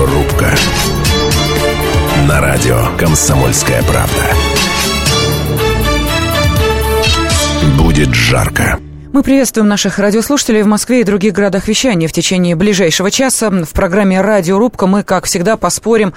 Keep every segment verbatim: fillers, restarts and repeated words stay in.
Радиорубка. На радио «Комсомольская правда». Будет жарко. Мы приветствуем наших радиослушателей в Москве и других городах вещания. В течение ближайшего часа в программе «Радиорубка» мы, как всегда, поспорим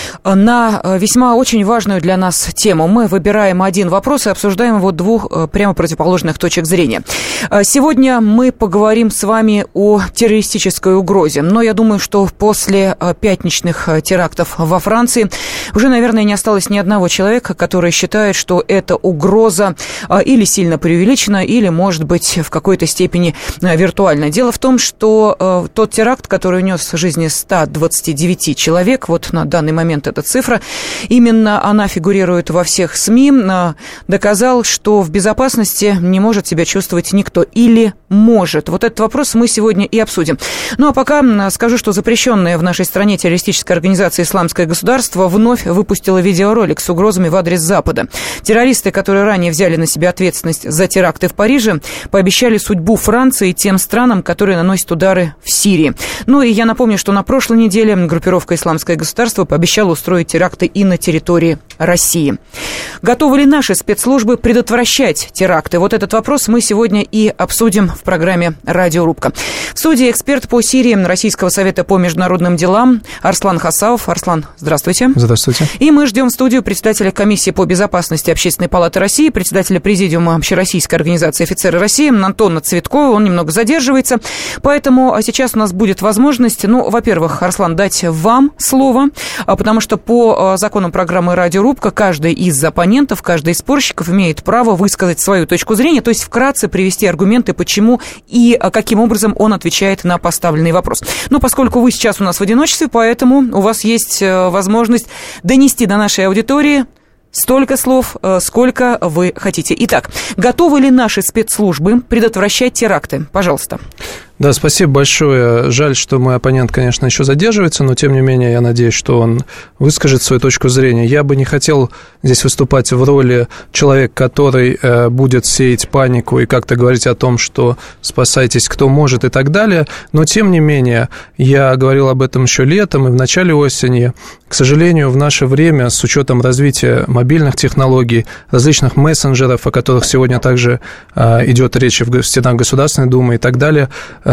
на весьма очень важную для нас тему. Мы выбираем один вопрос и обсуждаем его двух прямо противоположных точек зрения. Сегодня мы поговорим с вами о террористической угрозе. Но я думаю, что после пятничных терактов во Франции уже, наверное, не осталось ни одного человека, который считает, что эта угроза или сильно преувеличена, или, может быть, в какой-то степени виртуально. Дело в том, что э, тот теракт, который унес жизни ста двадцати девяти человек, вот на данный момент эта цифра, именно она фигурирует во всех СМИ, э, доказал, что в безопасности не может себя чувствовать никто. Или может. Вот этот вопрос мы сегодня и обсудим. Ну, а пока скажу, что запрещенная в нашей стране террористическая организация «Исламское государство» вновь выпустила видеоролик с угрозами в адрес Запада. Террористы, которые ранее взяли на себя ответственность за теракты в Париже, пообещали судьбу Франции и тем странам, которые наносят удары в Сирии. Ну и я напомню, что на прошлой неделе группировка «Исламское государство» пообещала устроить теракты и на территории России. Готовы ли наши спецслужбы предотвращать теракты? Вот этот вопрос мы сегодня и обсудим в программе «Радиорубка». В студии эксперт по Сирии Российского совета по международным делам Арслан Хасауов. Арслан, здравствуйте. Здравствуйте. И мы ждем в студию председателя комиссии по безопасности Общественной палаты России, председателя президиума Общероссийской организации «Офицеры России» Антона Цветкова. Он немного задерживается. Поэтому сейчас у нас будет возможность, ну, во-первых, Арслан, дать вам слово, потому что по законам программы «Радиорубка» каждый из оппонентов, каждый из спорщиков имеет право высказать свою точку зрения, то есть вкратце привести аргументы, почему и каким образом он отвечает на поставленный вопрос. Но поскольку вы сейчас у нас в одиночестве, поэтому у вас есть возможность донести до нашей аудитории столько слов, сколько вы хотите. Итак, готовы ли наши спецслужбы предотвращать теракты? Пожалуйста. Да, спасибо большое. Жаль, что мой оппонент, конечно, еще задерживается, но, тем не менее, я надеюсь, что он выскажет свою точку зрения. Я бы не хотел здесь выступать в роли человека, который э, будет сеять панику и как-то говорить о том, что спасайтесь, кто может и так далее, но, тем не менее, я говорил об этом еще летом и в начале осени. К сожалению, в наше время, с учетом развития мобильных технологий, различных мессенджеров, о которых сегодня также э, идет речь в стенах Государственной Думы и так далее,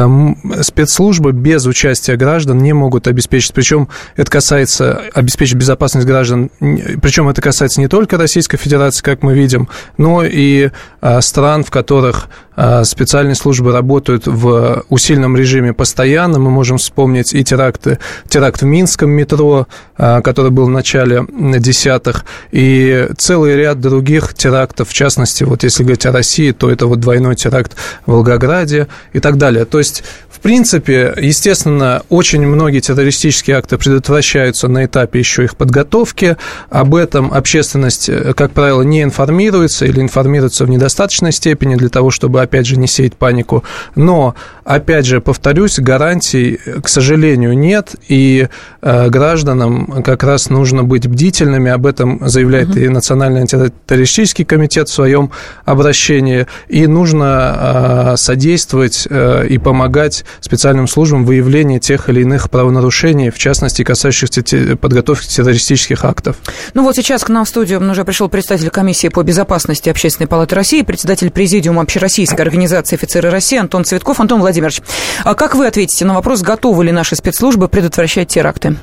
спецслужбы без участия граждан не могут обеспечить, причем это касается, обеспечить безопасность граждан, причем это касается не только Российской Федерации, как мы видим, но и стран, в которых специальные службы работают в усиленном режиме постоянно. Мы можем вспомнить и теракты, теракт в Минском метро, который был в начале десятых, и целый ряд других терактов, в частности, вот если говорить о России, то это вот двойной теракт в Волгограде и так далее. То есть, в принципе, естественно, очень многие террористические акты предотвращаются на этапе еще их подготовки. Об этом общественность, как правило, не информируется или информируется в недостаточной степени для того, чтобы, опять же, не сеять панику. Но, опять же, повторюсь, гарантий, к сожалению, нет, и э, гражданам как раз нужно быть бдительными. Об этом заявляет uh-huh. и Национальный антитеррористический комитет в своем обращении. И нужно э, содействовать э, и помогать специальным службам в выявлении тех или иных правонарушений, в частности, касающихся подготовки террористических актов. Ну вот сейчас к нам в студию уже пришел представитель комиссии по безопасности Общественной палаты России, председатель президиума Общероссийской организации «Офицеры России» Антон Цветков. Антон Владимирович, а как вы ответите на вопрос, готовы ли наши спецслужбы предотвращать теракты?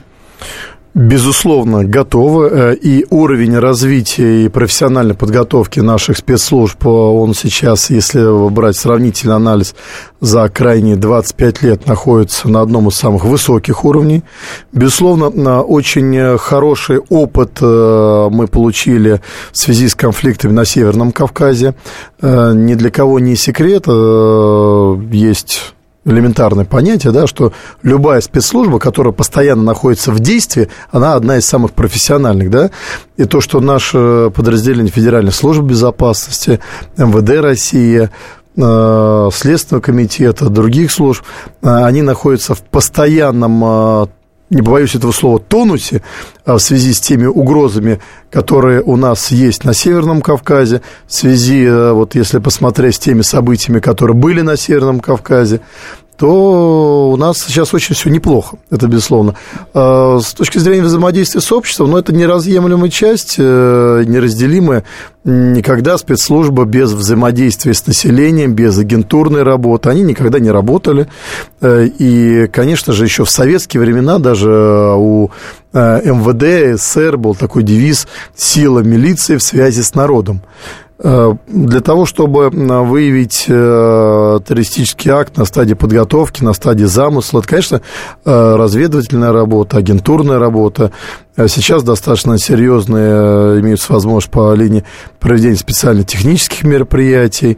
Безусловно, готовы, и уровень развития и профессиональной подготовки наших спецслужб, он сейчас, если брать сравнительный анализ, за крайние двадцать пять лет находится на одном из самых высоких уровней. Безусловно, очень хороший опыт мы получили в связи с конфликтами на Северном Кавказе. Ни для кого не секрет, есть элементарное понятие, да, что любая спецслужба, которая постоянно находится в действии, она одна из самых профессиональных, да, и то, что наше подразделение Федеральной службы безопасности, эм вэ дэ России, Следственного комитета, других служб, они находятся в постоянном, не побоюсь этого слова, тонусе в связи с теми угрозами, которые у нас есть на Северном Кавказе, в связи, вот если посмотреть, с теми событиями, которые были на Северном Кавказе. то у нас сейчас очень все неплохо, это безусловно. С точки зрения взаимодействия с обществом, ну, это неразъемлемая часть, неразделимая. Никогда спецслужба без взаимодействия с населением, без агентурной работы, они никогда не работали. И, конечно же, еще в советские времена даже у эм вэ дэ, эс эс эс эр был такой девиз «Сила милиции в связи с народом». Для того, чтобы выявить террористический акт на стадии подготовки, на стадии замысла, это, конечно, разведывательная работа, агентурная работа. Сейчас достаточно серьезные имеются возможности по линии проведения специальных технических мероприятий.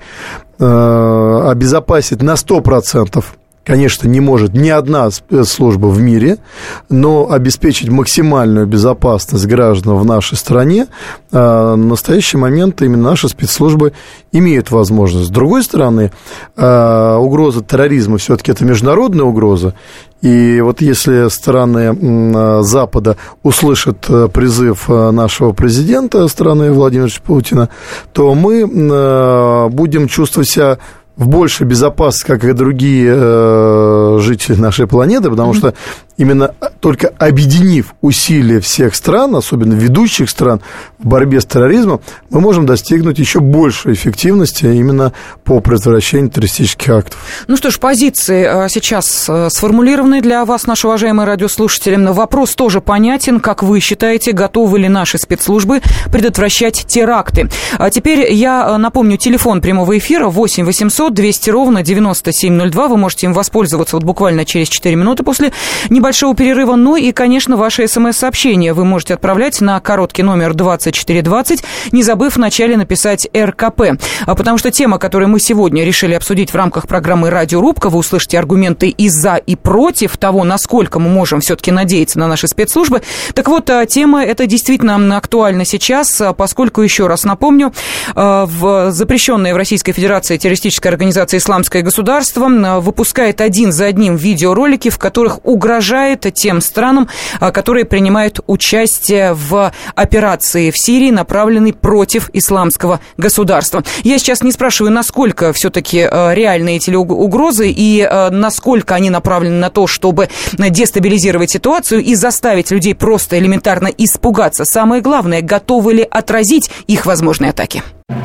Обезопасить на сто процентов, конечно, не может ни одна спецслужба в мире, но обеспечить максимальную безопасность граждан в нашей стране в настоящий момент именно наши спецслужбы имеют возможность. С другой стороны, угроза терроризма все-таки это международная угроза. И вот если страны Запада услышат призыв нашего президента страны Владимира Путина, то мы будем чувствовать себя в большей безопасности, как и другие э, жители нашей планеты, потому mm-hmm. что именно только объединив усилия всех стран, особенно ведущих стран в борьбе с терроризмом, мы можем достигнуть еще большей эффективности именно по предотвращению террористических актов. Ну что ж, позиции сейчас сформулированы для вас, наши уважаемые радиослушатели. Вопрос тоже понятен. Как вы считаете, готовы ли наши спецслужбы предотвращать теракты? А теперь я напомню, телефон прямого эфира восемь восемьсот двести ровно девяносто семь ноль два. Вы можете им воспользоваться вот буквально через четыре минуты после небольшого перерыва. Ну и, конечно, ваши смс-сообщения вы можете отправлять на короткий номер двадцать четыре двадцать, не забыв вначале написать эр ка пэ. А потому что тема, которую мы сегодня решили обсудить в рамках программы «Радиорубка», вы услышите аргументы и за, и против того, насколько мы можем все-таки надеяться на наши спецслужбы. Так вот, тема эта действительно актуальна сейчас, поскольку, еще раз напомню, в запрещенная в Российской Федерации террористическая организация «Исламское государство» выпускает один за одним видеоролики, в которых угрожает тем странам, которые принимают участие в операции в Сирии, направленной против исламского государства. Я сейчас не спрашиваю, насколько все-таки реальны эти угрозы и насколько они направлены на то, чтобы дестабилизировать ситуацию и заставить людей просто элементарно испугаться. Самое главное, готовы ли отразить их возможные атаки?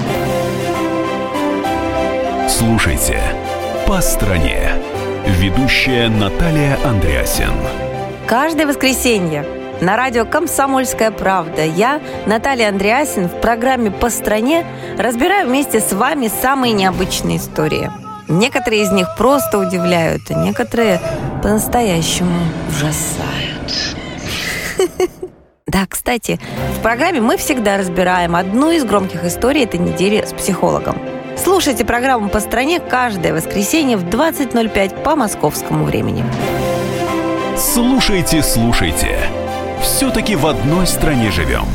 Слушайте «По стране». Ведущая Наталья Андреасен. Каждое воскресенье на радио «Комсомольская правда» я, Наталья Андреасен, в программе «По стране» разбираю вместе с вами самые необычные истории. Некоторые из них просто удивляют, а некоторые по-настоящему ужасают. Да, кстати, в программе мы всегда разбираем одну из громких историй этой недели с психологом. Слушайте программу «По стране» каждое воскресенье в двадцать ноль пять по московскому времени. Слушайте, слушайте. Все-таки в одной стране живем.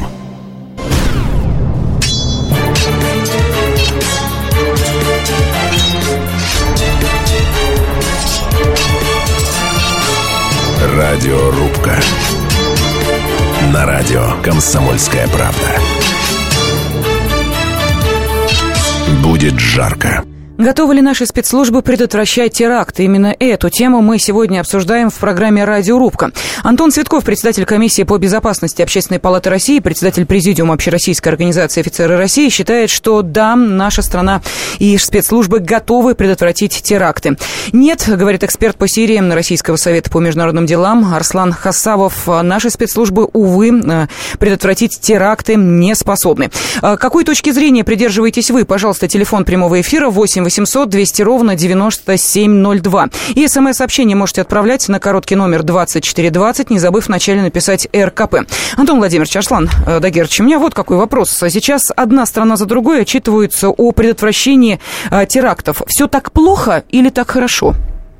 Радиорубка. На радио «Комсомольская правда». Будет жарко. Готовы ли наши спецслужбы предотвращать теракты? Именно эту тему мы сегодня обсуждаем в программе «Радиорубка». Антон Цветков, председатель комиссии по безопасности Общественной палаты России, председатель президиума Общероссийской организации «Офицеры России», считает, что да, наша страна и спецслужбы готовы предотвратить теракты. Нет, говорит эксперт по Сирии Российского совета по международным делам Арслан Хасавов, наши спецслужбы, увы, предотвратить теракты не способны. Какой точки зрения придерживаетесь вы? Пожалуйста, телефон прямого эфира восемь восемьсот двести ровно девяносто семь ноль два. И смс-сообщение можете отправлять на короткий номер двадцать четыре двадцать, не забыв вначале написать эр ка пэ. Антон Владимирович, Арслан Дагерович, у меня вот какой вопрос. Сейчас одна страна за другой отчитываются о предотвращении а, терактов. Все так плохо или так хорошо?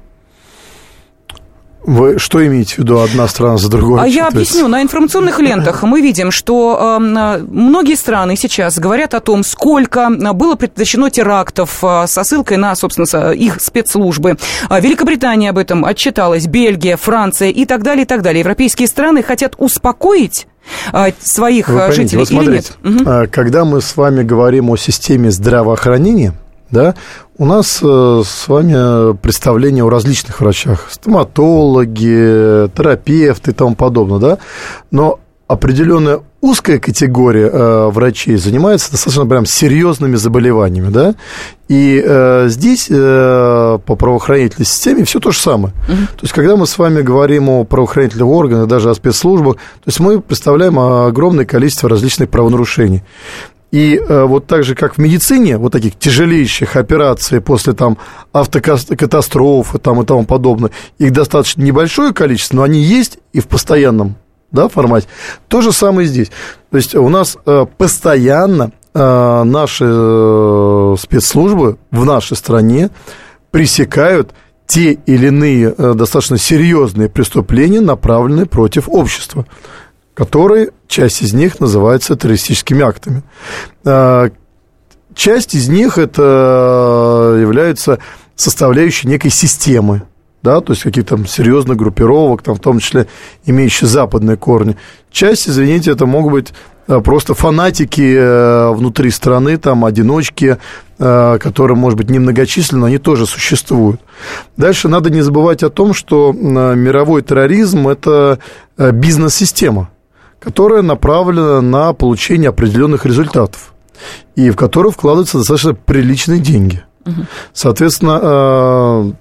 Вы что имеете в виду, одна страна за другой? А я объясню. На информационных лентах мы видим, что э, многие страны сейчас говорят о том, сколько было предотвращено терактов э, со ссылкой на, собственно, их спецслужбы. Великобритания об этом отчиталась, Бельгия, Франция и так далее, и так далее. Европейские страны хотят успокоить э, своих Вы жителей поймите, вот или нет? Угу. Когда мы с вами говорим о системе здравоохранения, да, у нас э, с вами представление о различных врачах, стоматологи, терапевты и тому подобное, да, но определенная узкая категория э, врачей занимается достаточно прям серьезными заболеваниями, да, и э, здесь э, по правоохранительной системе все то же самое. Uh-huh. То есть, когда мы с вами говорим о правоохранительных органах, даже о спецслужбах, то есть мы представляем огромное количество различных правонарушений. И э, вот так же, как в медицине, вот таких тяжелейших операций после там автокатастрофы там, и тому подобное, их достаточно небольшое количество, но они есть и в постоянном, да, формате. То же самое здесь. То есть у нас э, постоянно э, наши э, спецслужбы в нашей стране пресекают те или иные э, достаточно серьезные преступления, направленные против общества, которые, часть из них называется террористическими актами. Э, часть из них это является составляющей некой системы, да, то есть каких-то там серьезных группировок, там, в том числе имеющие западные корни. Часть, извините, это могут быть просто фанатики внутри страны, там, одиночки, которые, может быть, немногочисленны, но они тоже существуют. Дальше надо не забывать о том, что мировой терроризм – это бизнес-система, которая направлена на получение определенных результатов, и в которую вкладываются достаточно приличные деньги. Угу. Соответственно,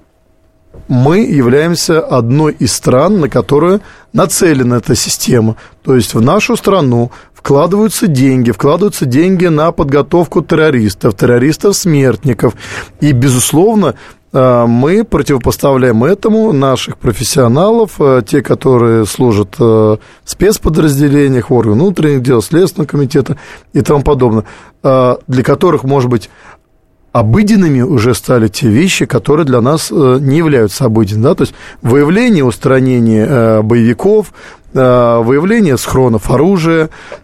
мы являемся одной из стран, на которую нацелена эта система. То есть в нашу страну вкладываются деньги, вкладываются деньги на подготовку террористов, террористов-смертников. И, безусловно, мы противопоставляем этому наших профессионалов, те, которые служат в спецподразделениях, в органах внутренних дел, Следственного комитета и тому подобное, для которых, может быть, обыденными уже стали те вещи, которые для нас не являются обыденными, да? То есть выявление, устранение боевиков, выявление схронов оружия,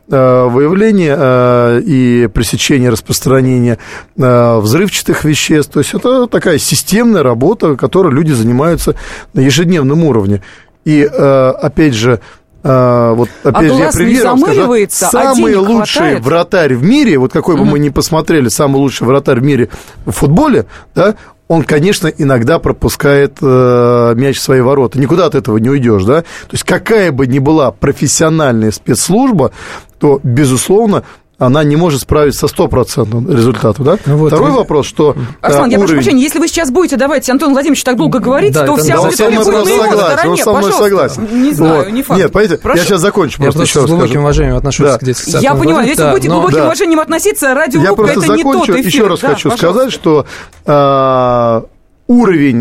выявление и пресечение распространения взрывчатых веществ. То есть это такая системная работа, которой люди занимаются на ежедневном уровне. И, опять же, А, вот опять а же, я примером скажу, самый а лучший хватает? вратарь в мире, вот какой бы mm-hmm. мы ни посмотрели, самый лучший вратарь в мире в футболе, да, он, конечно, иногда пропускает э, мяч в свои ворота. Никуда от этого не уйдешь, да. То есть какая бы ни была профессиональная спецслужба, то, безусловно, она не может справиться со стопроцентным результатом, да? Ну, вот Второй вы... вопрос, что Арслан, а, я уровень... прошу прощения, если вы сейчас будете давать Антону Владимировичу так долго говорить, да, то вся аудитория будет на его стороне. Он со мной согласен. Не знаю, вот. не факт. Нет, понимаете, прошу. Я сейчас закончу. Я просто, просто с глубоким скажу. уважением отношусь да. к детскому Я понимаю, если да, будете но... глубоким да. уважением относиться, радиорубка это закончу. не тот эфир. Еще раз да, хочу пожалуйста. сказать, что... А, уровень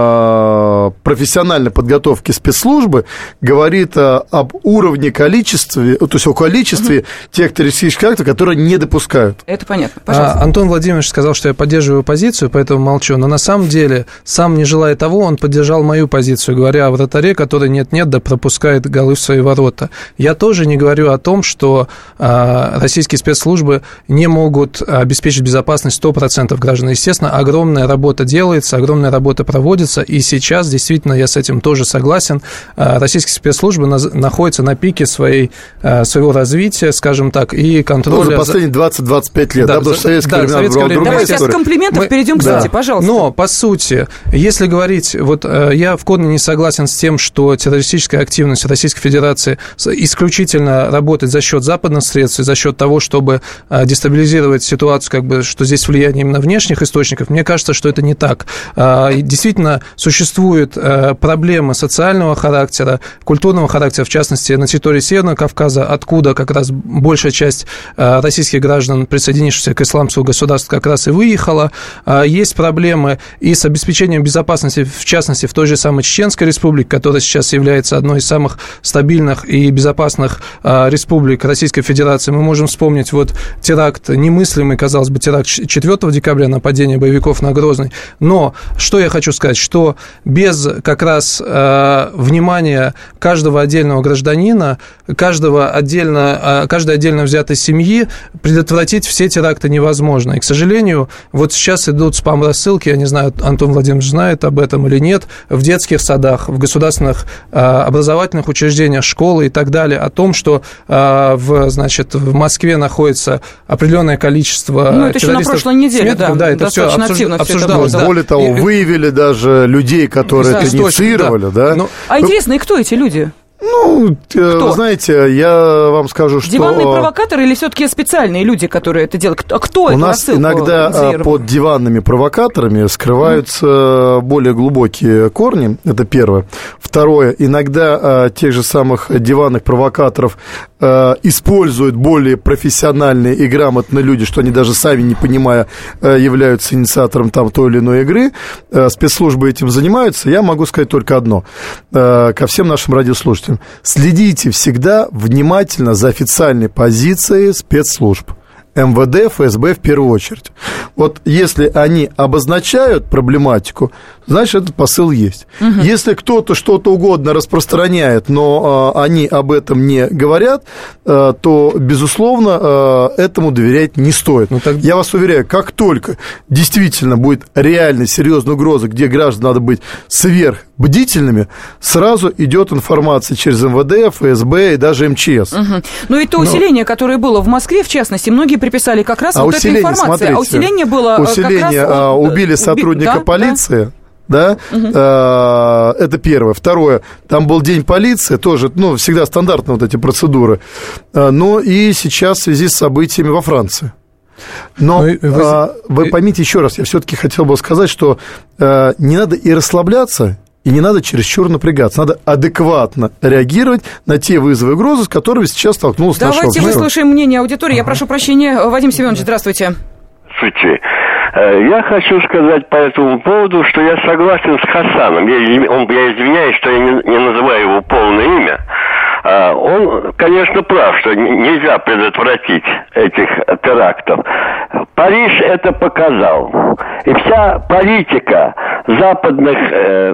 э, профессиональной подготовки спецслужбы говорит э, об уровне количестве, то есть о количестве угу. тех террористических актов, которые не допускают. Это понятно. Пожалуйста. А, Антон Владимирович сказал, что я поддерживаю позицию, поэтому молчу. Но на самом деле, сам не желая того, он поддержал мою позицию, говоря о вратаре, который нет-нет, да пропускает голы в свои ворота. Я тоже не говорю о том, что а, российские спецслужбы не могут обеспечить безопасность сто процентов граждан. Естественно, огромная работа делается, огромная Огромная работа проводится, и сейчас, действительно, я с этим тоже согласен, российские спецслужбы находятся на пике своей, своего развития, скажем так, и контроля... Ну, за последние двадцать-двадцать пять лет, да, да, потому что советское да, время была другая Давайте история. от комплиментов Мы... перейдем к да. сути, пожалуйста. Но, по сути, если говорить, вот я в корне не согласен с тем, что террористическая активность Российской Федерации исключительно работает за счет западных средств, за счет того, чтобы дестабилизировать ситуацию, как бы, что здесь влияние именно внешних источников. Мне кажется, что это не так. Действительно, существуют проблемы социального характера, культурного характера, в частности, на территории Северного Кавказа, откуда как раз большая часть российских граждан, присоединившихся к исламскому государству, как раз и выехала. Есть проблемы и с обеспечением безопасности, в частности, в той же самой Чеченской Республике, которая сейчас является одной из самых стабильных и безопасных республик Российской Федерации. Мы можем вспомнить вот теракт, немыслимый, казалось бы, теракт четвёртого декабря, нападение боевиков на Грозный. Но что я хочу сказать, что без как раз э, внимания каждого отдельного гражданина, каждого отдельно, э, каждой отдельно взятой семьи предотвратить все теракты невозможно. И, к сожалению, вот сейчас идут спам-рассылки, я не знаю, Антон Владимирович знает об этом или нет, в детских садах, в государственных э, образовательных учреждениях, школы и так далее, о том, что э, в, значит, в Москве находится определенное количество ну, это террористов. еще на прошлой неделе, да, да, это все обсуж... обсуждалось. Да. Более того, и... выявили даже людей, которые да, это инициировали. Да. Да? Но... А интересно, и кто эти люди? Ну, Кто? знаете, я вам скажу, что... Диванные провокаторы или все-таки специальные люди, которые это делают? Кто, кто У нас иногда инициировал? Под диванными провокаторами скрываются mm. более глубокие корни, это первое. Второе, иногда тех же самых диванных провокаторов используют более профессиональные и грамотные люди, что они даже сами, не понимая, являются инициатором там той или иной игры. Спецслужбы этим занимаются. Я могу сказать только одно ко всем нашим радиослушателям. Следите всегда внимательно за официальной позицией спецслужб. эм вэ дэ, эф эс бэ в первую очередь. Вот если они обозначают проблематику, значит, этот посыл есть. Угу. Если кто-то что-то угодно распространяет, но э, они об этом не говорят, э, то, безусловно, э, этому доверять не стоит. Ну, так... Я вас уверяю, как только действительно будет реально серьезная угроза, где гражданам надо быть сверхбдительными, сразу идет информация через эм вэ дэ, эф эс бэ и даже эм че эс. Угу. Ну и то усиление, но... которое было в Москве, в частности, многие приписали как раз а вот этой информации. Смотрите, а усиление было усиление, как раз... убили сотрудника да, полиции. Да, угу. а, это первое. Второе, там был день полиции, тоже, ну, всегда стандартные вот эти процедуры. А, ну, и сейчас в связи с событиями во Франции. Но ну, вы... А, вы поймите еще раз, я все-таки хотел бы сказать, что а, не надо и расслабляться, и не надо чересчур напрягаться. Надо адекватно реагировать на те вызовы и угрозы, с которыми сейчас столкнулся наше общество. Давайте выслушаем мнение аудитории. Я прошу прощения. Вадим Семенович, здравствуйте. Здравствуйте. Я хочу сказать по этому поводу, что я согласен с Хасаном. Я, он, я извиняюсь, что я не, не называю его полное имя. Он, конечно, прав, что нельзя предотвратить этих терактов. Париж это показал. И вся политика западных э,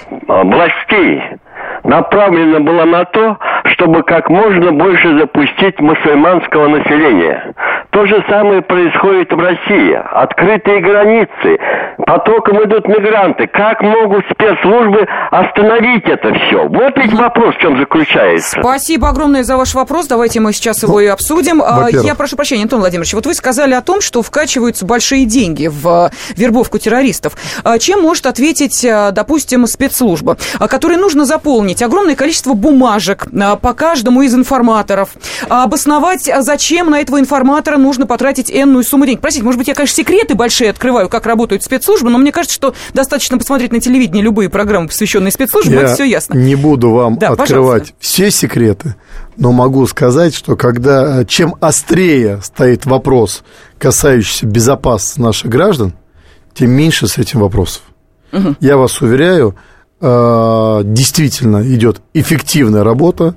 властей направлена была на то, чтобы как можно больше запустить мусульманского населения. То же самое происходит в России. Открытые границы, потоком идут мигранты. Как могут спецслужбы остановить это все? Вот ведь вопрос в чем заключается. Спасибо огромное за ваш вопрос. Давайте мы сейчас его и обсудим. Во-первых. Я прошу прощения, Антон Владимирович, вот вы сказали о том, что вкачиваются большие деньги в вербовку террористов. Чем может ответить, допустим, спецслужба, которой нужно заполнить огромное количество бумажек по каждому из информаторов, обосновать, зачем на этого информатора нужно потратить энную сумму денег. Простите, может быть, я, конечно, секреты большие открываю, как работают спецслужбы, но мне кажется, что достаточно посмотреть на телевидении любые программы, посвященные спецслужбам, я это все ясно. Не буду вам да, открывать пожалуйста. Все секреты, но могу сказать, что когда чем острее стоит вопрос, касающийся безопасности наших граждан, тем меньше с этим вопросов. Угу. Я вас уверяю, действительно идет эффективная работа.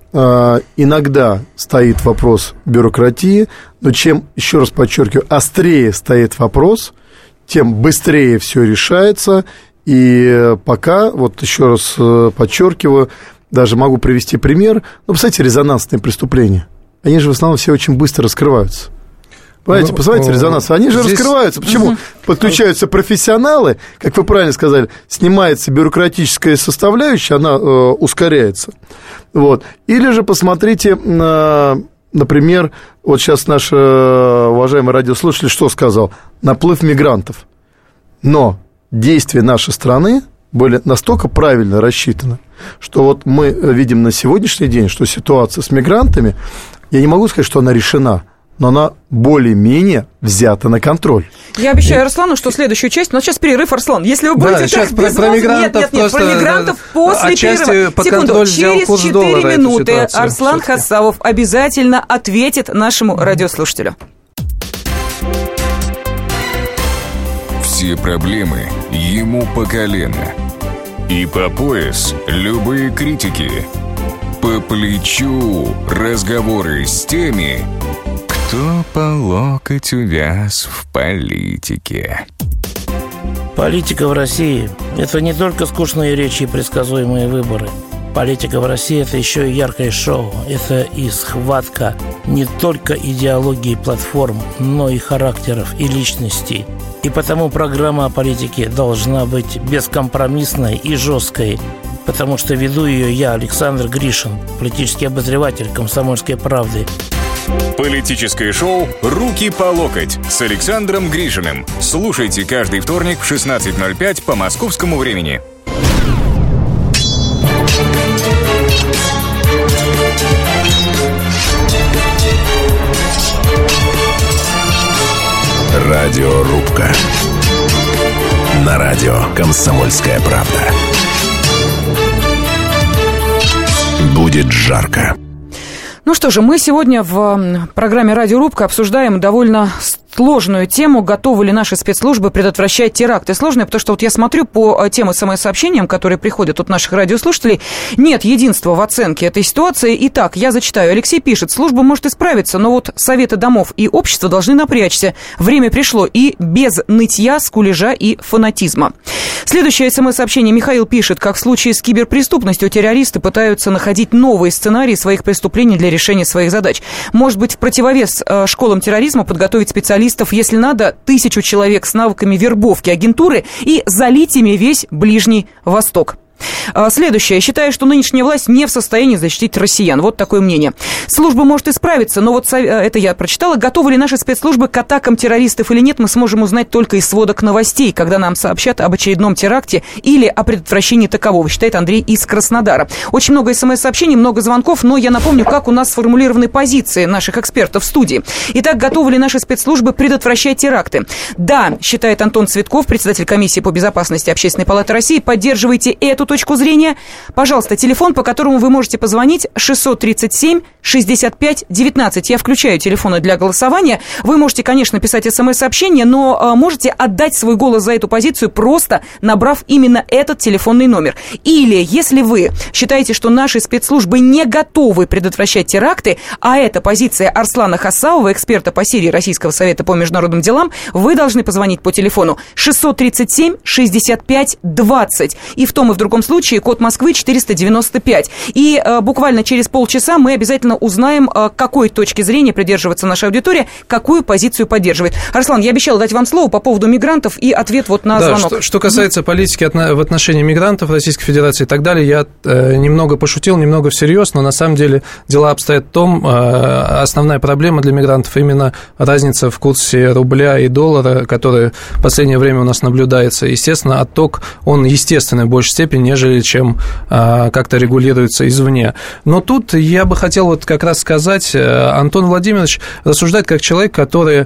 Иногда стоит вопрос бюрократии, но чем, еще раз подчеркиваю, острее стоит вопрос, тем быстрее все решается. И пока, вот еще раз подчеркиваю, даже могу привести пример, ну, представьте, резонансные преступления. Они же в основном все очень быстро раскрываются. Понимаете, ну, посмотрите, резонанс. Они же здесь... раскрываются. Почему? Угу. Подключаются профессионалы, как вы правильно сказали, снимается бюрократическая составляющая, она э, ускоряется. Вот. Или же посмотрите, э, например, вот сейчас наш э, уважаемый радиослушатель что сказал? Наплыв мигрантов. Но действия нашей страны были настолько правильно рассчитаны, что вот мы видим на сегодняшний день, что ситуация с мигрантами, я не могу сказать, что она решена, но она более-менее взята на контроль. Я обещаю и... Руслану, что следующую часть... Но сейчас перерыв, Арслан. Если вы будете... Да, сейчас так про, без... про мигрантов нет, нет, нет, просто... про мигрантов после перерыва. Секунду, через четыре минуты Арслан Хасавов обязательно ответит нашему радиослушателю. Все проблемы ему по колено. И по пояс любые критики. По плечу разговоры с теми, кто по локоть увяз в политике. Политика в России – это не только скучные речи и предсказуемые выборы. Политика в России – это еще и яркое шоу. Это и схватка не только идеологии и платформ, но и характеров и личностей. И потому программа о политике должна быть бескомпромиссной и жесткой, потому что веду ее я, Александр Гришин, политический обозреватель «Комсомольской правды». Политическое шоу «Руки по локоть» с Александром Гришиным. Слушайте каждый вторник в шестнадцать ноль пять по московскому времени. Радиорубка. На радио «Комсомольская правда». Будет жарко. Ну что же, мы сегодня в программе «Радиорубка» обсуждаем довольно сложную тему, готовы ли наши спецслужбы предотвращать теракты. Сложная, потому что вот я смотрю по тем смс-сообщениям, которые приходят от наших радиослушателей, нет единства в оценке этой ситуации. Итак, я зачитаю. Алексей пишет: служба может исправиться, но вот советы домов и общества должны напрячься. Время пришло, и без нытья, скулежа и фанатизма. Следующее смс-сообщение. Михаил пишет: как в случае с киберпреступностью, террористы пытаются находить новые сценарии своих преступлений для решения своих задач. Может быть, в противовес э, школам терроризма подготовить специалистов, если надо, тысячу человек с навыками вербовки агентуры и залить ими весь Ближний Восток. Следующее. Считаю, что нынешняя власть не в состоянии защитить россиян. Вот такое мнение. Служба может исправиться, но вот это я прочитала. Готовы ли наши спецслужбы к атакам террористов или нет, мы сможем узнать только из сводок новостей, когда нам сообщат об очередном теракте или о предотвращении такового, считает Андрей из Краснодара. Очень много смс-сообщений, много звонков, но я напомню, как у нас сформулированы позиции наших экспертов в студии. Итак, готовы ли наши спецслужбы предотвращать теракты? Да, считает Антон Цветков, председатель комиссии по безопасности Общественной палаты России. Поддерживайте эту точку зрения. Пожалуйста, телефон, по которому вы можете позвонить, шестьсот тридцать семь шестьдесят пять девятнадцать. Я включаю телефоны для голосования. Вы можете, конечно, писать смс-сообщение, но а, можете отдать свой голос за эту позицию, просто набрав именно этот телефонный номер. Или, если вы считаете, что наши спецслужбы не готовы предотвращать теракты, а это позиция Арслана Хасаова, эксперта по Сирии Российского совета по международным делам, вы должны позвонить по телефону шестьсот тридцать семь шестьдесят пять двадцать. И в том и в другом случае код Москвы четыреста девяносто пять. И э, буквально через полчаса мы обязательно узнаем, э, какой точки зрения придерживается наша аудитория, какую позицию поддерживает. Арслан, я обещала дать вам слово по поводу мигрантов и ответ вот на да, звонок. Что, что касается mm-hmm. политики в отношении мигрантов Российской Федерации и так далее, я э, немного пошутил, немного всерьез, но на самом деле дела обстоят в том, э, основная проблема для мигрантов именно разница в курсе рубля и доллара, которая в последнее время у нас наблюдается. Естественно, отток, он естественный в большей степени, нежели чем а, как-то регулируется извне. Но тут я бы хотел вот как раз сказать, Антон Владимирович рассуждает как человек, который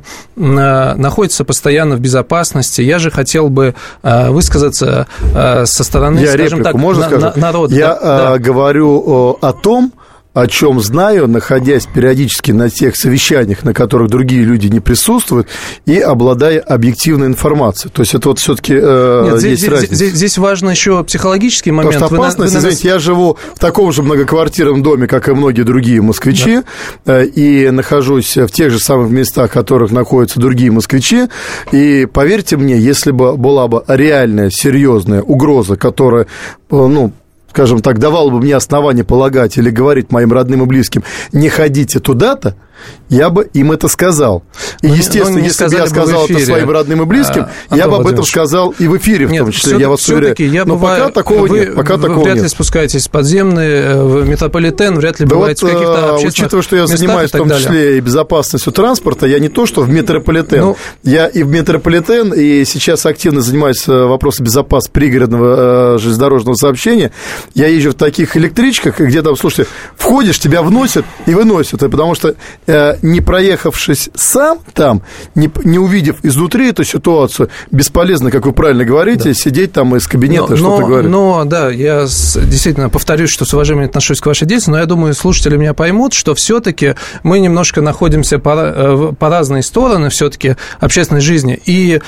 а, находится постоянно в безопасности. Я же хотел бы а, высказаться а, со стороны, я скажем реплику, так, можно на, на, народа. Я да, а, да. говорю о том, о чем знаю, находясь периодически на тех совещаниях, на которых другие люди не присутствуют, и обладая объективной информацией. То есть это вот все-таки э, Нет, здесь здесь, разница. Здесь, здесь важно еще психологический момент. Потому что опасность, вы, вы, извините, я живу в таком же многоквартирном доме, как и многие другие москвичи, да. и нахожусь в тех же самых местах, в которых находятся другие москвичи, и поверьте мне, если бы была бы реальная, серьезная угроза, которая, ну, скажем так, давало бы мне основание полагать или говорить моим родным и близким: не ходите туда-то, я бы им это сказал. И, но, естественно, если бы я сказал это своим родным и близким, а, я бы об этом сказал и в эфире, в нет, том числе, я вас уверяю. Я но бываю, пока такого вы, нет. Пока вы такого вряд нет. ли спускаетесь в подземные, в метрополитен, вряд ли да бываете вот, в каких-то общественных учитывая, что я занимаюсь в том числе и безопасностью транспорта, я не то, что в метрополитен. Ну, я и в метрополитен, и сейчас активно занимаюсь вопросом безопасности пригородного э, железнодорожного сообщения. Я езжу в таких электричках, где там, слушайте, входишь, тебя вносят и выносят, потому что э, не проехавшись сам там, не, не увидев изнутри эту ситуацию, бесполезно, как вы правильно говорите, да. сидеть там из кабинета, но, что-то но, говорить. Но, да, я действительно повторюсь, что с уважением отношусь к вашей деятельности, но я думаю, слушатели меня поймут, что все-таки мы немножко находимся по, по разные стороны все-таки общественной жизни, и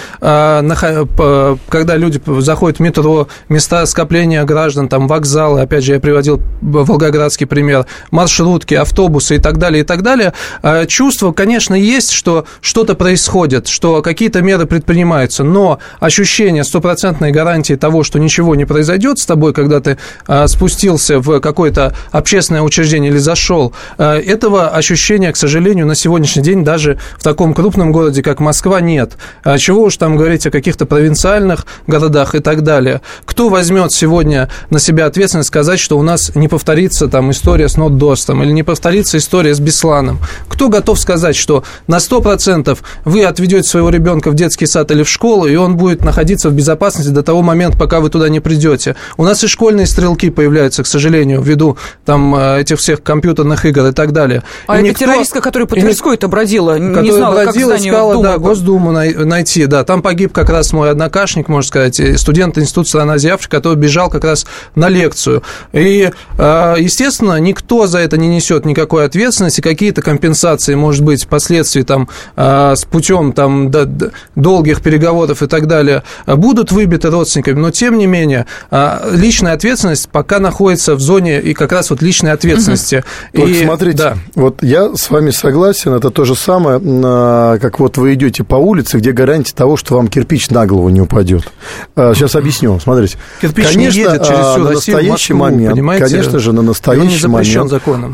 а, когда люди заходят в метро, места скопления граждан, там вокзалы, опять же, я приводил волгоградский пример, маршрутки, автобусы и так далее, и так далее, чувство, конечно, есть, что что-то происходит, что какие-то меры предпринимаются, но ощущение стопроцентной гарантии того, что ничего не произойдет с тобой, когда ты спустился в какое-то общественное учреждение или зашел, этого ощущения, к сожалению, на сегодняшний день даже в таком крупном городе, как Москва, нет. Чего уж там говорить о каких-то провинциальных городах и так далее. Кто возьмет сегодня на себя ответственность сказать, что у нас не повторится там история с Нотдостом или не повторится история с Бесланом? Кто готов сказать, что на сто процентов вы отведете своего ребенка в детский сад или в школу, и он будет находиться в безопасности до того момента, пока вы туда не придете? У нас и школьные стрелки появляются, к сожалению, ввиду там этих всех компьютерных игр и так далее. А и это никто... террористка, которая по Тверской-то бродила, не знала, как бродила, к зданию искала, Думы. Да, Госдуму найти, да. Там погиб как раз мой однокашник, можно сказать, студент Института стран Азии и Африки, который бежал как раз на лекцию. И, естественно, никто за это не несет никакой ответственности, какие-то компенсации, может быть, впоследствии там, с путем там, долгих переговоров и так далее, будут выбиты родственниками, но, тем не менее, личная ответственность пока находится в зоне и как раз вот личной ответственности. Угу. И, вот смотрите, да. вот я с вами согласен, это то же самое, как вот вы идете по улице, где гарантия того, что вам кирпич на голову не упадет. Сейчас объясню, смотрите. Кирпич конечно, не едет через всю на Россию, настоящий Москву, момент, понимаете? конечно же, на настоящий момент законом.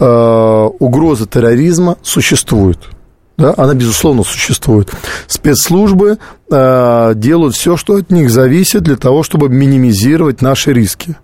угроза терроризма существует. Да, она, безусловно, существует. Спецслужбы э, делают все, что от них зависит, для того, чтобы минимизировать наши риски.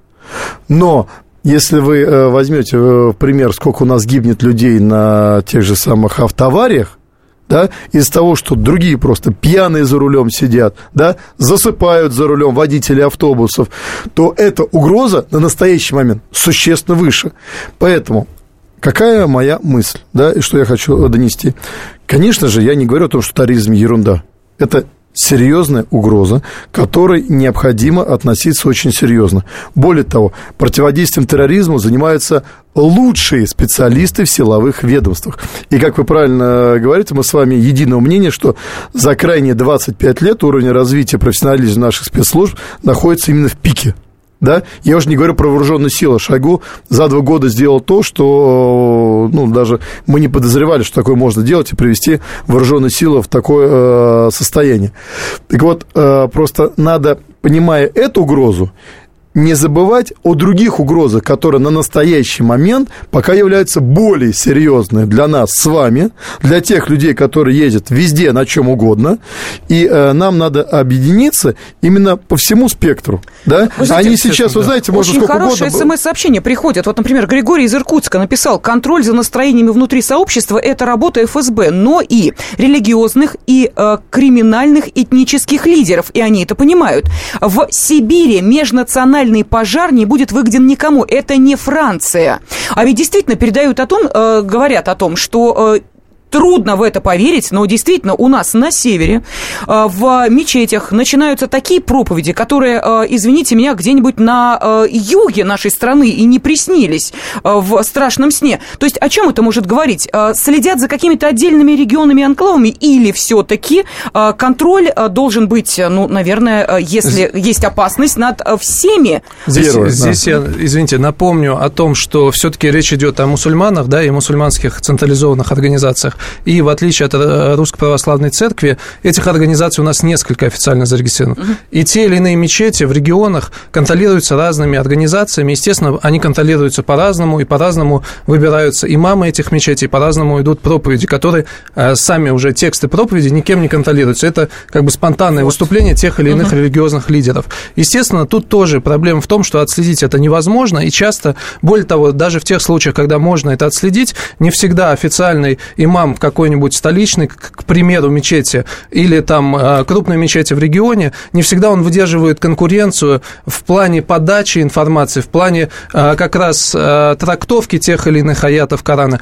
Но если вы э, возьмете, э, пример, сколько у нас гибнет людей на тех же самых автоавариях, да, из-за того, что другие просто пьяные за рулем сидят, да, засыпают за рулем водители автобусов, то эта угроза на настоящий момент существенно выше. Поэтому... Какая моя мысль, да, и что я хочу донести? Конечно же, я не говорю о том, что терроризм ерунда. Это серьезная угроза, к которой необходимо относиться очень серьезно. Более того, противодействием терроризму занимаются лучшие специалисты в силовых ведомствах. И, как вы правильно говорите, мы с вами единого мнения, что за крайние двадцать пять лет уровень развития профессионализма наших спецслужб находится именно в пике. Да? Я уже не говорю про вооруженные силы. Шойгу за два года сделал то, что ну, даже мы не подозревали, что такое можно делать и привести вооруженные силы в такое э, состояние. Так вот, э, просто надо, понимая эту угрозу, не забывать о других угрозах, которые на настоящий момент пока являются более серьезными для нас с вами, для тех людей, которые ездят везде, на чем угодно, и э, нам надо объединиться именно по всему спектру, да? Вы знаете, Они сейчас, вы знаете, можно очень сколько хорошие угодно... смс-сообщения приходят. Вот, например, Григорий из Иркутска написал: контроль за настроениями внутри сообщества – это работа эф эс бэ, но и религиозных, и э, криминальных этнических лидеров, и они это понимают. В Сибири межнациональные пожар не будет выгоден никому. Это не Франция. А ведь действительно передают о том, э, говорят о том, что... Э, Трудно в это поверить, но действительно у нас на севере в мечетях начинаются такие проповеди, которые, извините меня, где-нибудь на юге нашей страны и не приснились в страшном сне. То есть о чем это может говорить? Следят за какими-то отдельными регионами, анклавами, или все-таки контроль должен быть, ну, наверное, если есть опасность, над всеми? Здесь, Первое, здесь да. я, извините, напомню о том, что все-таки речь идет о мусульманах, да, и мусульманских централизованных организациях. И в отличие от Русской Православной Церкви, этих организаций у нас несколько официально зарегистрировано. Uh-huh. И те или иные мечети в регионах контролируются разными организациями. Естественно, они контролируются по-разному, и по-разному выбираются имамы этих мечетей, по-разному идут проповеди, которые э, сами уже тексты проповеди никем не контролируются. Это как бы спонтанное вот. выступление тех или иных uh-huh. религиозных лидеров. Естественно, тут тоже проблема в том, что отследить это невозможно, и часто, более того, даже в тех случаях, когда можно это отследить, не всегда официальный имам какой-нибудь столичный, к примеру, мечети, или там крупной мечети в регионе, не всегда он выдерживает конкуренцию в плане подачи информации, в плане как раз трактовки тех или иных аятов Корана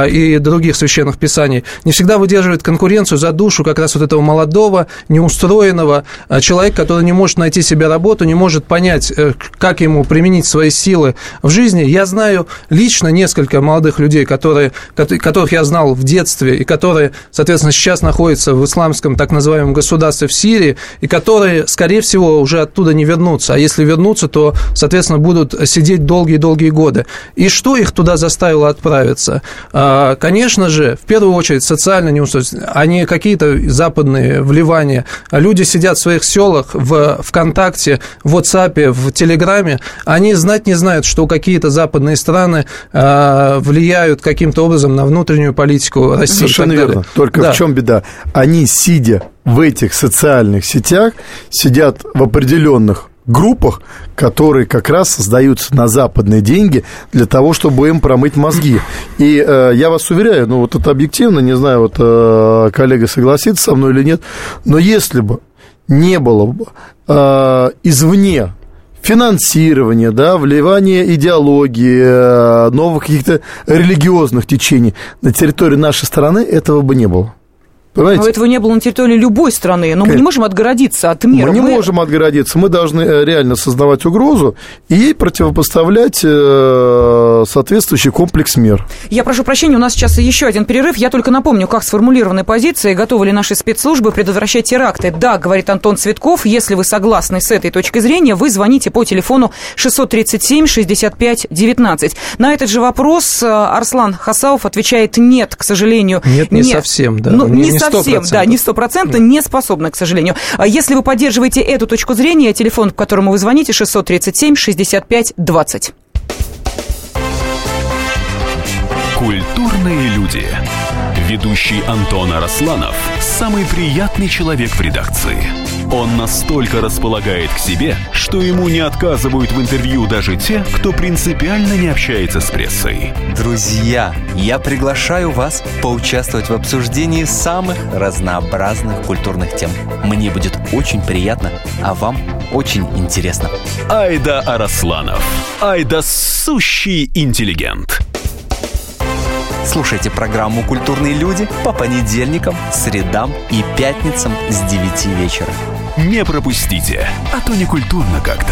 и других священных писаний, не всегда выдерживает конкуренцию за душу как раз вот этого молодого, неустроенного человека, который не может найти себе работу, не может понять, как ему применить свои силы в жизни. Я знаю лично несколько молодых людей, которые, которых я знал в детстве, бегстве, и которые, соответственно, сейчас находятся в исламском так называемом государстве в Сирии, и которые, скорее всего, уже оттуда не вернутся. А если вернутся, то, соответственно, будут сидеть долгие-долгие годы. И что их туда заставило отправиться? Конечно же, в первую очередь, социальная неустойчивость, а не какие-то западные вливания. Люди сидят в своих селах, в ВКонтакте, в WhatsApp, в Телеграме. Они знать не знают, что какие-то западные страны влияют каким-то образом на внутреннюю политику России. Совершенно верно. Только да. в чем беда? Они, сидя в этих социальных сетях, сидят в определенных группах, которые как раз создаются на западные деньги для того, чтобы им промыть мозги. И э, я вас уверяю, ну вот это объективно, не знаю, вот э, коллега согласится со мной или нет, но если бы не было бы э, извне финансирования, да, вливания идеологии, э, новых каких-то религиозных течений на территории нашей страны, этого бы не было. Понимаете? Но этого не было на территории любой страны, но мы не можем отгородиться от мира. Мы не мы... можем отгородиться, мы должны реально создавать угрозу и ей противопоставлять э, соответствующий комплекс мер. Я прошу прощения, у нас сейчас еще один перерыв. Я только напомню, как сформулированы позиции, готовы ли наши спецслужбы предотвращать теракты. Да, говорит Антон Цветков, если вы согласны с этой точкой зрения, вы звоните по телефону шестьсот тридцать семь шестьдесят пять девятнадцать. На этот же вопрос Арслан Хасауов отвечает нет, к сожалению. Нет, не нет. совсем, да. Ну, не, не совсем, да, не стопроцентно, не способна, к сожалению. Если вы поддерживаете эту точку зрения, телефон, по которому вы звоните, шестьсот тридцать семь шестьдесят пять двадцать. Культурные люди. Ведущий Антон Арасланов – самый приятный человек в редакции. Он настолько располагает к себе, что ему не отказывают в интервью даже те, кто принципиально не общается с прессой. Друзья, я приглашаю вас поучаствовать в обсуждении самых разнообразных культурных тем. Мне будет очень приятно, а вам очень интересно. Айда Арасланов. Айда сущий интеллигент. Слушайте программу «Культурные люди» по понедельникам, средам и пятницам с девяти вечера. Не пропустите, а то не культурно как-то.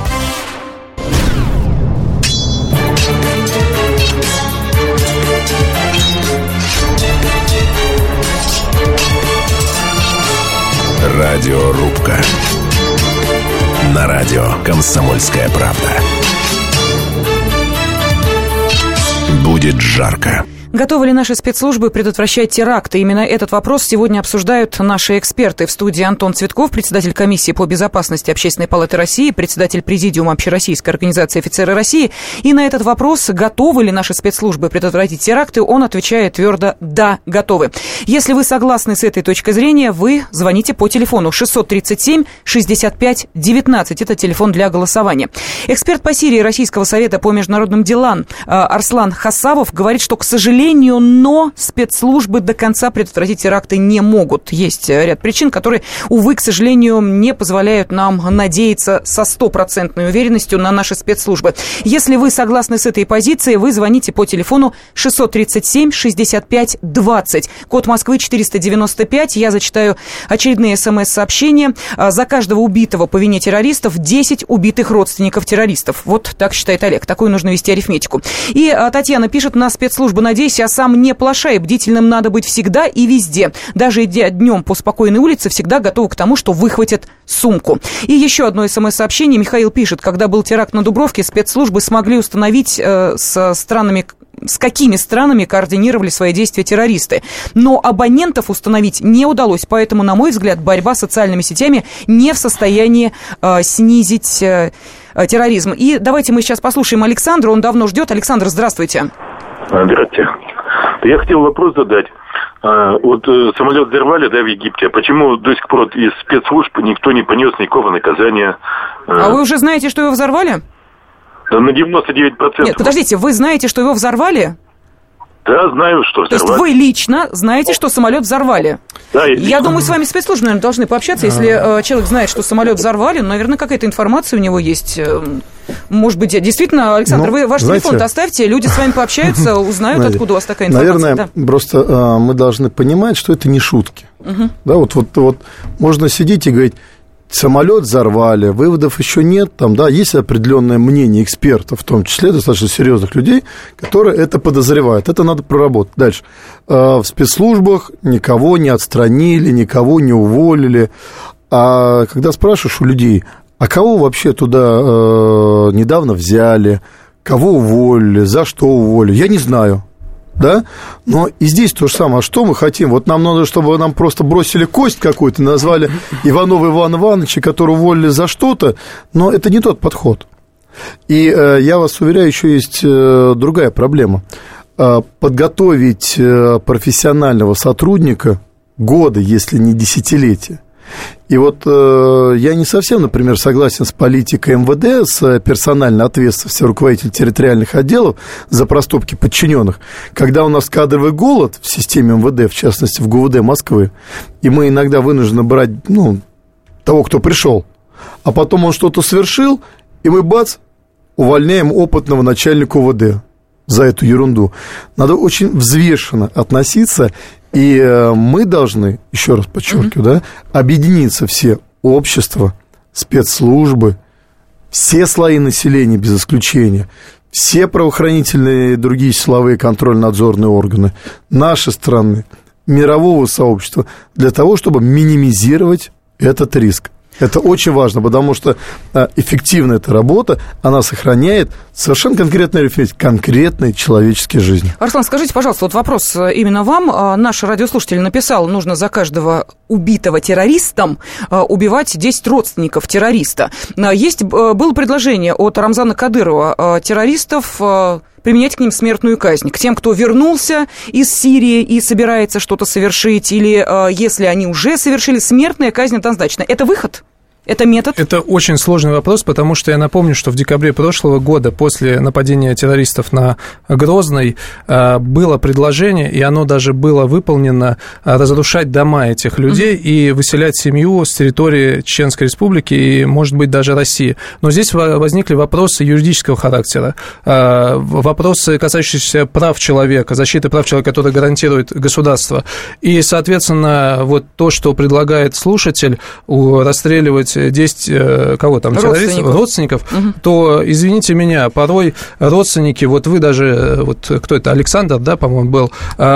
Радиорубка. На радио «Комсомольская правда». Будет жарко. Готовы ли наши спецслужбы предотвращать теракты? Именно этот вопрос сегодня обсуждают наши эксперты. В студии Антон Цветков, председатель комиссии по безопасности Общественной палаты России, председатель президиума Общероссийской организации «Офицеры России». И на этот вопрос, готовы ли наши спецслужбы предотвратить теракты, он отвечает твердо «да, готовы». Если вы согласны с этой точкой зрения, вы звоните по телефону шестьсот тридцать семь шестьдесят пять девятнадцать. Это телефон для голосования. Эксперт по Сирии Российского совета по международным делам Арслан Хасауов говорит, что, к сожалению, но спецслужбы до конца предотвратить теракты не могут. Есть ряд причин, которые, увы, к сожалению, не позволяют нам надеяться со стопроцентной уверенностью на наши спецслужбы. Если вы согласны с этой позицией, вы звоните по телефону шестьсот тридцать семь шестьдесят пять двадцать. Код Москвы четыреста девяносто пять. Я зачитаю очередные смс-сообщения. За каждого убитого по вине террористов десять убитых родственников террористов. Вот так считает Олег. Такую нужно вести арифметику. И Татьяна пишет: на спецслужбы надеюсь, а сам не плашай. Бдительным надо быть всегда и везде. Даже идя днем по спокойной улице, всегда готовы к тому, что выхватят сумку. И еще одно смс-сообщение. Михаил пишет: когда был теракт на Дубровке, спецслужбы смогли установить э, со странами... с какими странами координировали свои действия террористы. Но абонентов установить не удалось, поэтому, на мой взгляд, борьба с социальными сетями не в состоянии э, снизить э, терроризм. И давайте мы сейчас послушаем Александра, он давно ждет. Александр, здравствуйте. Здравствуйте. Я хотел вопрос задать. Вот самолет взорвали, да, в Египте. Почему до сих пор из спецслужб никто не понес никакого наказания? А вы уже знаете, что его взорвали? Да на девяносто девять процентов. Нет, подождите, вы знаете, что его взорвали? Да, знаю, что взорвали. То есть вы лично знаете, что самолет взорвали? Да, я, я думаю, с вами спецслужбы, наверное, должны пообщаться. Если э, человек знает, что самолет взорвали, наверное, какая-то информация у него есть. Может быть, действительно, Александр, ну, вы ваш знаете, телефон оставьте, люди с вами пообщаются, узнают, знаете, откуда у вас такая информация. Наверное, да. просто э, мы должны понимать, что это не шутки. Угу. Да, вот, вот, вот можно сидеть и говорить: самолет взорвали, выводов еще нет, там, да, есть определенное мнение экспертов, в том числе достаточно серьезных людей, которые это подозревают. Это надо проработать. Дальше. В спецслужбах никого не отстранили, никого не уволили. А когда спрашиваешь у людей, а кого вообще туда э, недавно взяли, кого уволили, за что уволили, я не знаю. Да? Но и здесь то же самое. А что мы хотим? Вот нам надо, чтобы нам просто бросили кость какую-то, назвали Иванова Ивана Ивановича, которого уволили за что-то, но это не тот подход. И э, я вас уверяю, еще есть э, другая проблема. Э, подготовить э, профессионального сотрудника годы, если не десятилетия. И вот э, я не совсем, например, согласен с политикой эм вэ дэ, с персональной ответственностью руководителей территориальных отделов за проступки подчиненных, когда у нас кадровый голод в системе эм вэ дэ, в частности, в гэ у вэ дэ Москвы, и мы иногда вынуждены брать, ну, того, кто пришел, а потом он что-то совершил, и мы, бац, увольняем опытного начальника о вэ дэ за эту ерунду. Надо очень взвешенно относиться. И мы должны, еще раз подчеркиваю, mm-hmm. да, объединиться все общества, спецслужбы, все слои населения без исключения, все правоохранительные и другие силовые контрольно-надзорные органы нашей страны, мирового сообщества, для того, чтобы минимизировать этот риск. Это очень важно, потому что эффективная эта работа, она сохраняет совершенно конкретный арифметик, конкретные человеческие жизни. Арслан, скажите, пожалуйста, вот вопрос именно вам. Наш радиослушатель написал, нужно за каждого убитого террористом убивать десять родственников террориста. Есть, было предложение от Рамзана Кадырова террористов применять к ним смертную казнь. К тем, кто вернулся из Сирии и собирается что-то совершить, или если они уже совершили, смертная казнь однозначно. Это выход? Это метод? Это очень сложный вопрос, потому что я напомню, что в декабре прошлого года, после нападения террористов на Грозный, было предложение, и оно даже было выполнено, разрушать дома этих людей mm-hmm. и выселять семью с территории Чеченской Республики и, может быть, даже России. Но здесь возникли вопросы юридического характера, вопросы, касающиеся прав человека, защиты прав человека, которые гарантирует государство. И, соответственно, вот то, что предлагает слушатель, расстреливать десять кого там, террористов, родственников, угу. то, извините меня, порой родственники, вот вы даже, вот кто это, Александр, да, по-моему, был,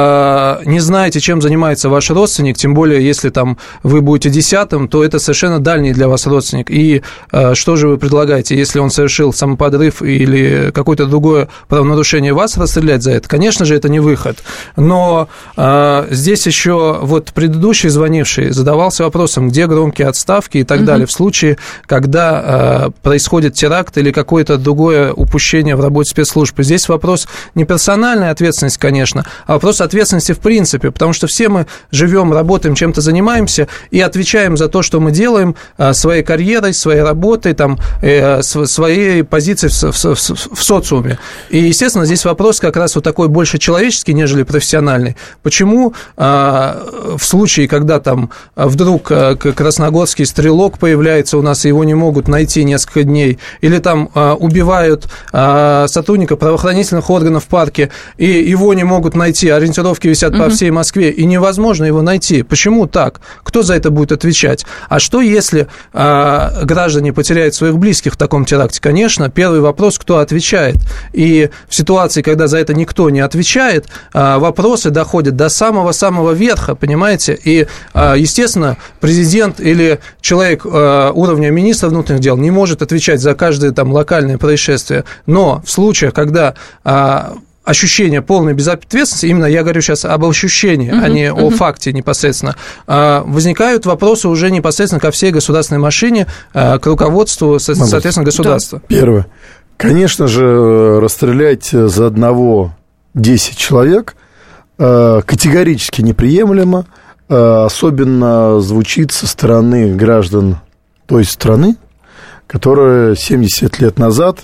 не знаете, чем занимается ваш родственник, тем более, если там вы будете десятым, то это совершенно дальний для вас родственник. И что же вы предлагаете, если он совершил самоподрыв или какое-то другое правонарушение, вас расстрелять за это? Конечно же, это не выход. Но здесь еще вот предыдущий звонивший задавался вопросом, где громкие отставки и так угу. далее, в случае, когда э, происходит теракт или какое-то другое упущение в работе спецслужб. Здесь вопрос не персональной ответственности, конечно, а вопрос ответственности в принципе, потому что все мы живем, работаем, чем-то занимаемся и отвечаем за то, что мы делаем э, своей карьерой, своей работой, там, э, своей позицией в, в, в, в социуме. И, естественно, здесь вопрос как раз вот такой больше человеческий, нежели профессиональный. Почему э, в случае, когда там вдруг э, красногорский стрелок появляется, является у нас, и его не могут найти несколько дней, или там а, убивают а, сотрудника правоохранительных органов в парке, и его не могут найти, ориентировки висят угу. по всей Москве, и невозможно его найти. Почему так? Кто за это будет отвечать? А что, если а, граждане потеряют своих близких в таком теракте? Конечно, первый вопрос, кто отвечает. И в ситуации, когда за это никто не отвечает, а, вопросы доходят до самого-самого верха, понимаете? И, а, естественно, президент или человек уровня министра внутренних дел не может отвечать за каждое там локальное происшествие, но в случаях, когда а, ощущение полной безответственности, именно я говорю сейчас об ощущении, uh-huh, а не uh-huh. о факте непосредственно, а, возникают вопросы уже непосредственно ко всей государственной машине, а, к руководству, соответственно, государства. Первое. Конечно же, расстрелять за одного десять человек а, категорически неприемлемо, а, особенно звучит со стороны граждан той страны, которая семьдесят лет назад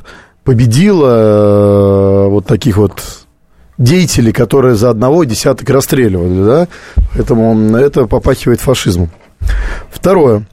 победила вот таких вот деятелей, которые за одного десяток расстреливали, да? Поэтому это попахивает фашизмом. Второе.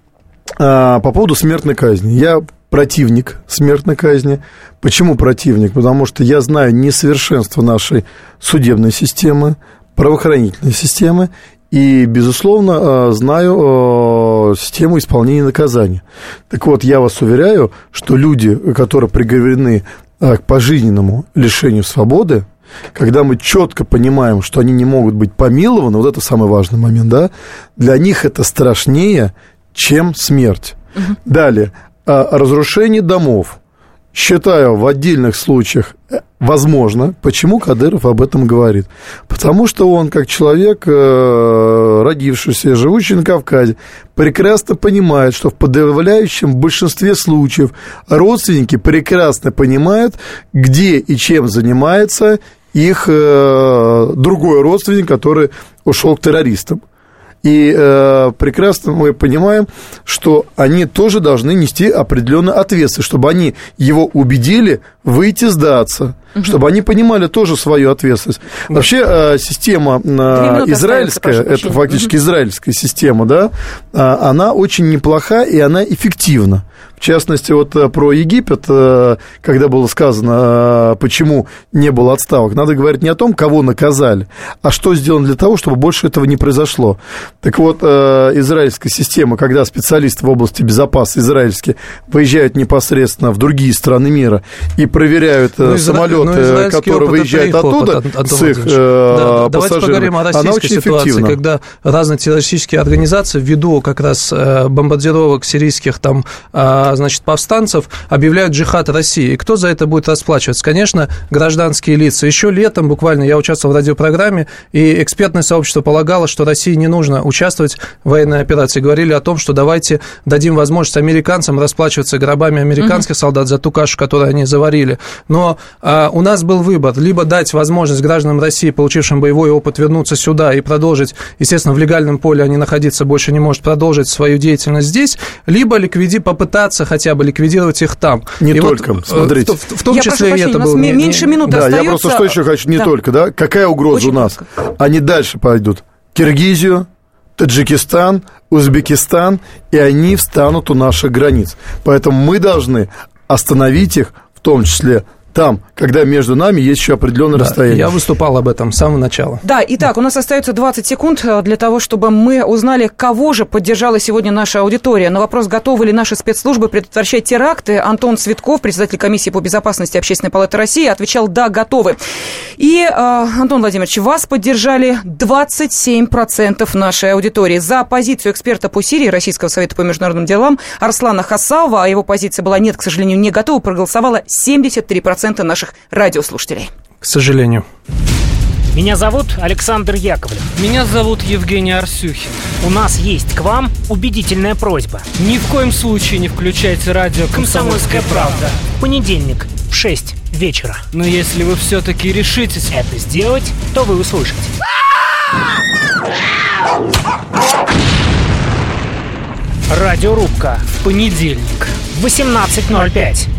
По поводу смертной казни. Я противник смертной казни. Почему противник? Потому что я знаю несовершенство нашей судебной системы, правоохранительной системы, и, безусловно, знаю про систему исполнения наказания. Так вот, я вас уверяю, что люди, которые приговорены к пожизненному лишению свободы, когда мы четко понимаем, что они не могут быть помилованы, вот это самый важный момент, да, для них это страшнее, чем смерть. Угу. Далее, разрушение домов. Считаю, в отдельных случаях возможно. Почему Кадыров об этом говорит? Потому что он, как человек, родившийся, живущий на Кавказе, прекрасно понимает, что в подавляющем большинстве случаев родственники прекрасно понимают, где и чем занимается их другой родственник, который ушел к террористам. И э, прекрасно мы понимаем, что они тоже должны нести определенную ответственность, чтобы они его убедили выйти сдаться, угу. чтобы они понимали тоже свою ответственность. Да. Вообще э, система э, израильская, это фактически угу. израильская система, да, э, она очень неплоха и она эффективна. В частности, вот про Египет, когда было сказано, почему не было отставок, надо говорить не о том, кого наказали, а что сделано для того, чтобы больше этого не произошло. Так вот, израильская система, когда специалисты в области безопасности израильские выезжают непосредственно в другие страны мира и проверяют ну, самолеты, ну, которые выезжают оттуда, от, от, с их да, пассажирами, давайте поговорим о российской ситуации, эффективна. Когда разные террористические организации ввиду как раз бомбардировок сирийских там, значит, повстанцев объявляют джихад России. И кто за это будет расплачиваться? Конечно, гражданские лица. Еще летом буквально я участвовал в радиопрограмме, и экспертное сообщество полагало, что России не нужно участвовать в военной операции. Говорили о том, что давайте дадим возможность американцам расплачиваться гробами американских mm-hmm. солдат за ту кашу, которую они заварили. Но а, у нас был выбор. Либо дать возможность гражданам России, получившим боевой опыт, вернуться сюда и продолжить, естественно, в легальном поле они находиться больше не может, продолжить свою деятельность здесь, либо ликвиди, попытаться хотя бы ликвидировать их там. Не и только, вот, смотрите. В, в том я числе и это было... Не, меньше не, минуты да, остается. Я просто что еще хочу, не да. только, да? Какая угроза Очень у нас? Много. Они дальше пойдут. Киргизию, Таджикистан, Узбекистан, и они встанут у наших границ. Поэтому мы должны остановить их, в том числе там, когда между нами есть еще определенное да, расстояние. Я выступал об этом с самого начала. Да, итак, у нас остается двадцать секунд для того, чтобы мы узнали, кого же поддержала сегодня наша аудитория. На вопрос, готовы ли наши спецслужбы предотвращать теракты, Антон Цветков, председатель комиссии по безопасности Общественной палаты России, отвечал: да, готовы. И, э, Антон Владимирович, вас поддержали двадцать семь процентов нашей аудитории. За позицию эксперта по Сирии Российского совета по международным делам Арслана Хасалова, а его позиция была нет, к сожалению, не готова, проголосовало семьдесят три процента наших радиослушателей. К сожалению. Меня зовут Александр Яковлев. Меня зовут Евгений Арсюхин. У нас есть к вам убедительная просьба. Ни в коем случае не включайте радио «Комсомольская правда». В понедельник в шесть вечера. Но если вы все-таки решитесь это сделать, то вы услышите. Радиорубка. В понедельник. восемнадцать ноль пять.